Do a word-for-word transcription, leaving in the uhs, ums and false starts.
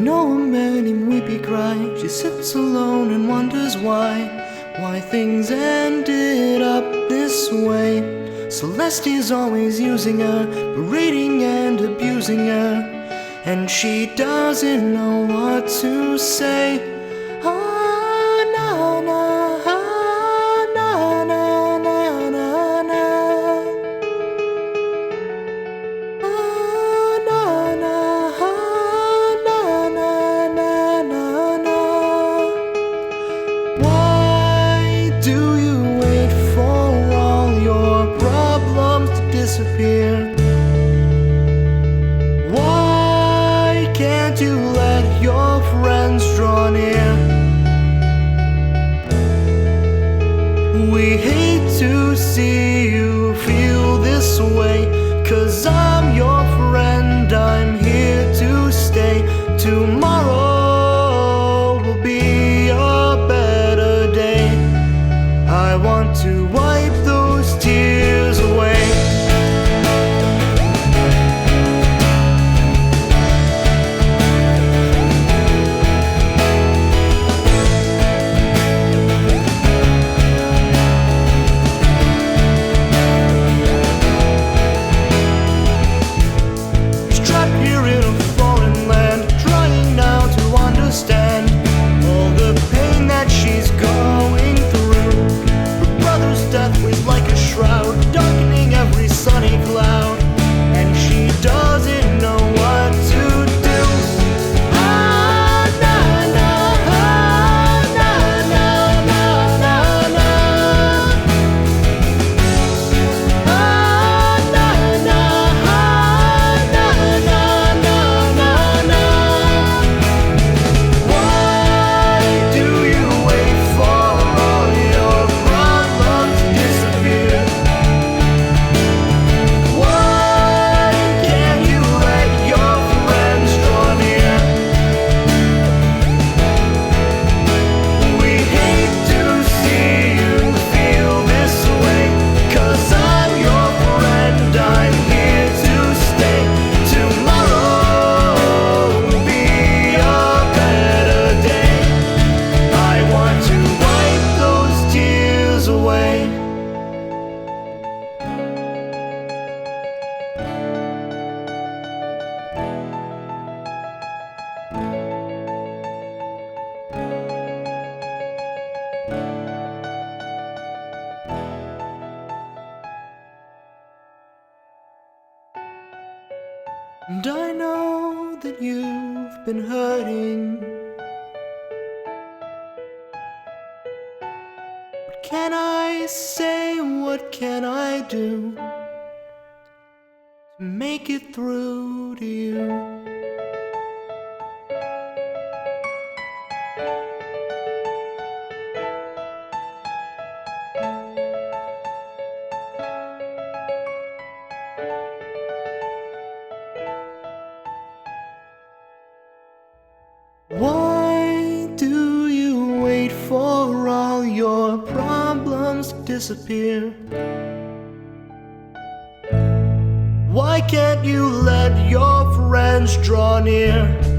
know a man named Weepy Cry. She sits alone and wonders why, why things ended up this way. Celeste's always using her, berating and abusing her, and she doesn't know what to say. Ah, na, na, ah, na, na, na, na, na. Ah, na, na, ah, na, na, na, na, na. Why do you wait for all your problems to disappear? Why can't you let your friends draw near? We hate to see you feel this way, 'cause I'm your friend, I'm here to stay. Tomorrow will be a better day. I want to wipe those tears away. And I know that you've been hurting. What can I say? What can I do to make it through to you? Why do you wait for all your problems to disappear? Why can't you let your friends draw near?